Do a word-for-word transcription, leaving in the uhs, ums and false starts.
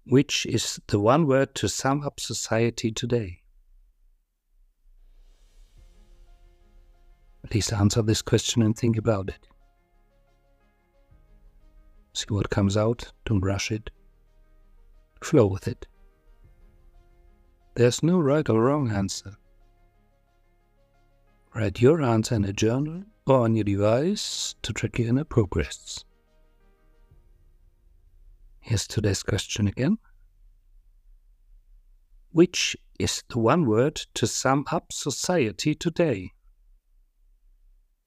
Which is the one word to sum up society today? Please answer this question and think about it. See what comes out, don't rush it. Flow with it. There's no right or wrong answer. Write your answer in a journal or on your device to track your inner progress. Here's today's question again. Which is the one word to sum up society today?